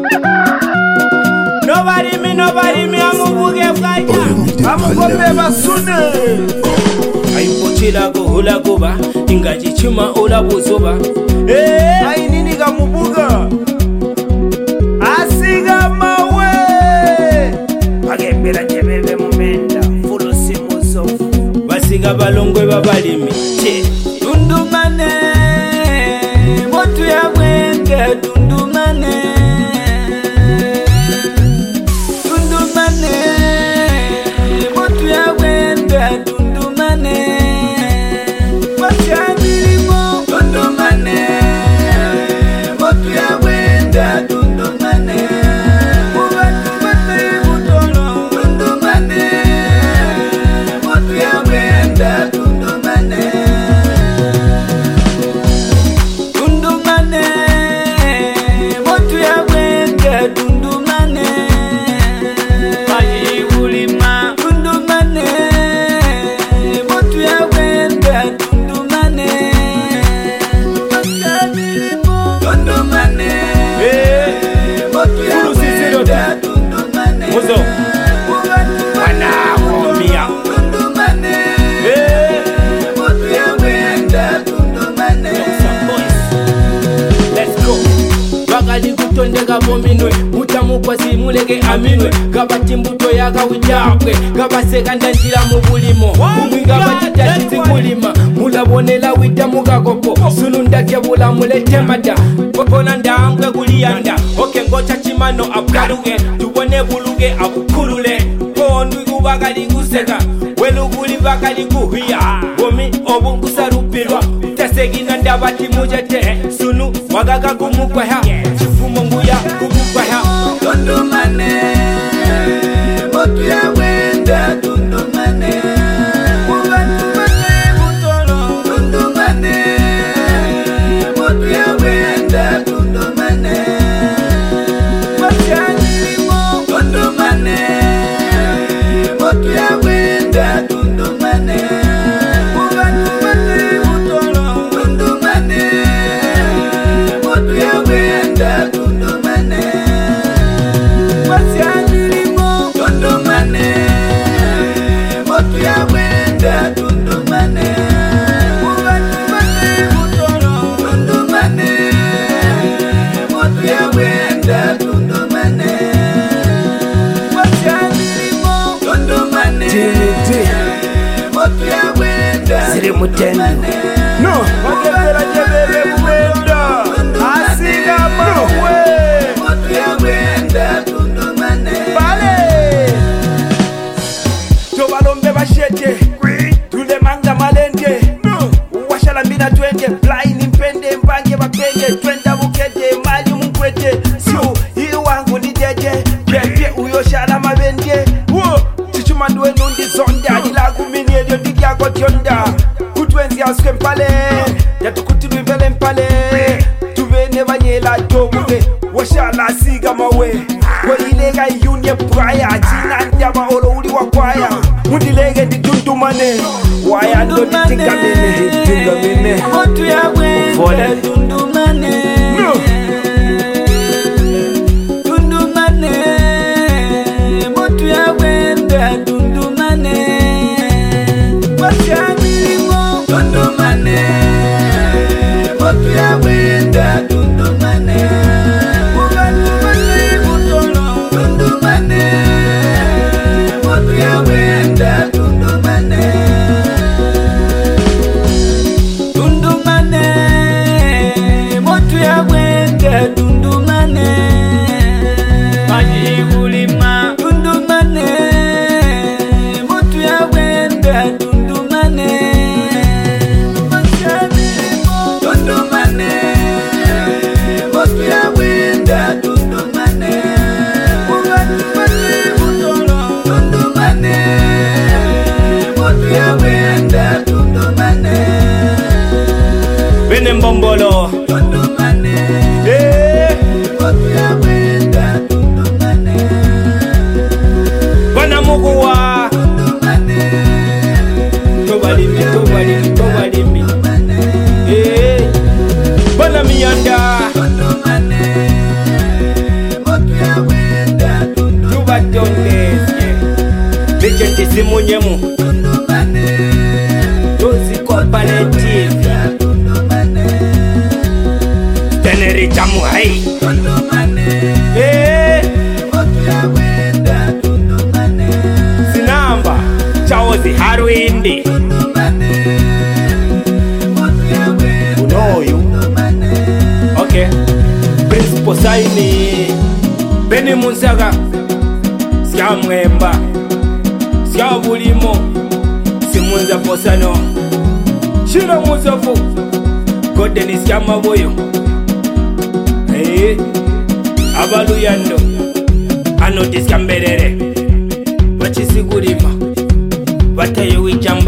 Nobody me amubuge fwanya amukombe basune aipochila go hula goba ingaji chima ola buzoba ai nini gamubuga asiga mawe agembera jebebe mumenda fulo simuzo basiga balongwe babalimi che dundumane motu ya mwenge dundumane Tondega bominwe mutamu kwa simulege aminwe gabati mbuto yaga wijabwe gabaseka ndanjira mu bulimo umwinga batitati kulima mulabonela wita mugagopo sulundake bula mulete mada kokona ndambwe kuliyanda oke ngocha chimano abgaluge tubone buluge abukulule kondwi kubagali guseka weluguli bagali kuhiya bomi obunkusarupirwa tasegina ndabati mujete sunu wagaga kumukwaha munguya kukubaha dundumane motu ya wenda dundumane mubantumane mutolo dundumane motu ya wenda dundumane wachanilimo dundumane motu ya wenda dundumane mubantumane mutolo dundumane motu ya wenda Mutendo no wakebera jebele mwenda asiga mawe motu ya mwenda tundumane bale tobalombe bashete tule manga malende washala mbina twende blind mpende mbange bakenge twenda bukeje mali mkwete sio hii wangu ni jeje pepe uyo shala mabende wo chichuma ndwe nundi zonda ilagu mini elio dikia kwa tionda Twenzi aske mpale yatukutilu ivele mpale tuvene banyela dobuge washala siga mawe kwa ilega yunye praya jina njaba olo uli wa kwaya mundilege di dundumane waya ndo ditingamene motu ya wende dundumane dundumane motu ya wende dundumane dundumane motu ya wenda dundumane mubantumane mutolo dundumane motu ya wenda dundumane dundumane motu ya agenti simunyemu Dozi Cooperative Teneri chamu hai Sinamba Chaozi Harwindi Unoyu Okay Principal Saini Beni Munsaga Sya Mwemba Sya Bulimo Simunza Posano Shiro Muzofu Godeni Sya Maboyo Abaluyando Ano Discamberere Bachisigurima Bataye Wicham